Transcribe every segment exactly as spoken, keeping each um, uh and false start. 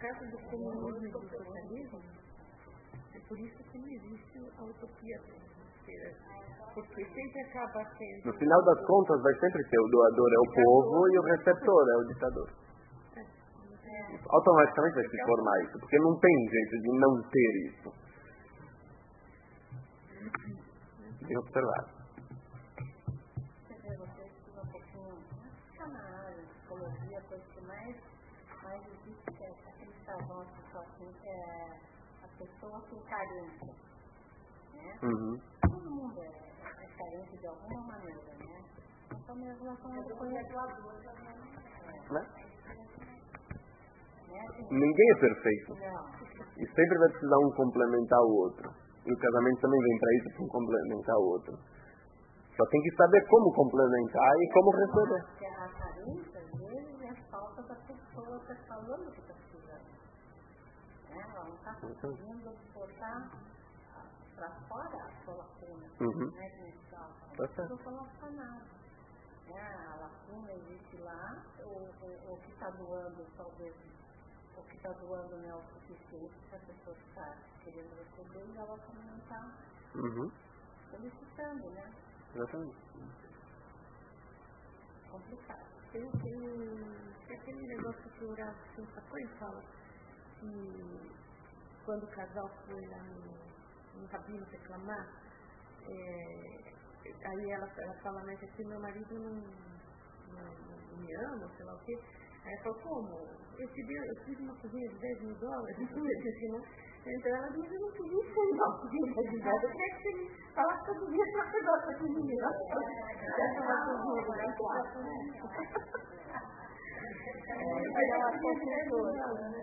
caso do comunismo e do socialismo, é por isso que não existe a utopia financeira. Porque sempre acaba sendo... No final das contas, vai sempre ter o doador é o povo e o receptor é o ditador. Automaticamente vai se formar isso, porque não tem jeito de não ter isso. Tem observado. Você estuda um pouquinho, fica na área, psicologia, coisa que mais, mais existe, que é aquele savão, assim, que é a pessoa sem carência, né? Uhum. Todo mundo é, é carente de alguma maneira, né? Então, minha relação é com o doador também. Né? Ninguém é perfeito. E sempre vai precisar um complementar o outro. E o casamento também vem para isso, para um complementar o outro. Só tem que saber como complementar e como receber. Porque a carência, às vezes, é falta da pessoa que está falando que está precisando. Né? Ela não está conseguindo botar para fora a sua lacuna. Uhum. Né? Que não Tá certo. não coloca nada. Né? A lacuna existe lá, o que está doando, talvez, o que está doando não é o suficiente para a pessoa que está querendo receber e ela também não está uhum. solicitando, né? Exatamente. Complicado. Tem, tem aquele negócio que o Horácio Sacou e fala que quando o casal foi lá no, no rabino reclamar, é, aí ela, ela fala, mas aqui meu marido não, não, não me ama, sei lá o quê. Aí ela falou, como? Eu tive, eu tive uma cozinha de dez mil dólares, então ela disse, eu não queria isso não, cozinha de dez mil dólares, eu queria que você falasse que eu cozinha pra você gosta de mim, né? Aí ela confessou.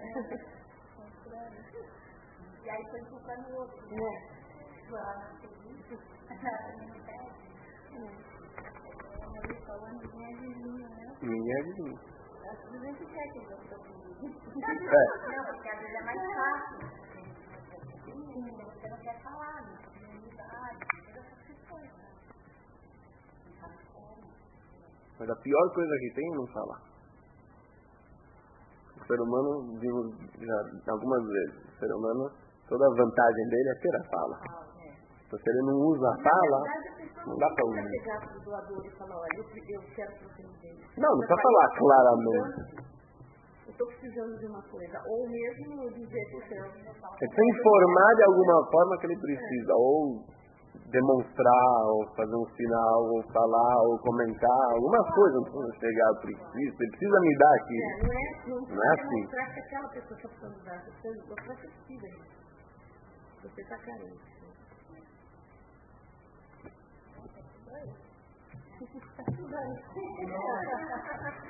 E aí foi comprar no outro. É. Minha vizinha. Às vezes a gente quer que eu estou pedindo. É. Não, porque às vezes é mais fácil. Você não quer falar, não tem unidade, todas essas coisas. Não sabe como. Mas a pior coisa que tem é não falar. O ser humano, vimos já algumas vezes, o ser humano, toda a vantagem dele é ter a fala. Então se ele não usa a fala, não dá para Não ouvir. chegar para o doador e falar, olha, eu, eu quero que você me dê. Não, não precisa falar claramente. Eu estou precisando de uma coisa. Ou mesmo dizer para o seu. É precisa informar de alguma forma que ele precisa. Ou demonstrar, ou fazer um sinal, ou falar, ou comentar, alguma coisa. Não precisa chegar, eu preciso, você precisa me dar aqui. É, não é, não, não é assim. Demonstrar que aquela pessoa está precisando dar. Você precisa. Você está carente. Tá tudo aí.